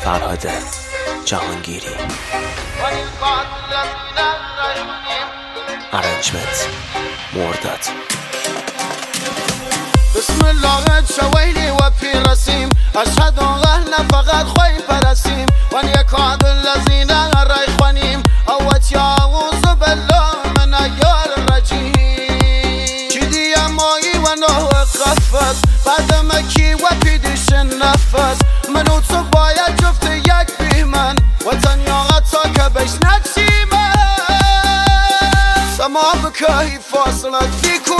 فرهاد جهانگیری. ارنجمنت مرداد. بسم الله شويلي وفي رسيم أشهد أنه فقط خوي برسيم وان يكاد الذين ريخونيم أوت يعوذ بالله من أيار الرجيم شدي يا ماي ونهو قفز بعد مكي وبيدش النفس منو تصبايا جفت يك بيمن وطن يغطاك بيش نتسيمن سما بكاي فاصلت فيكو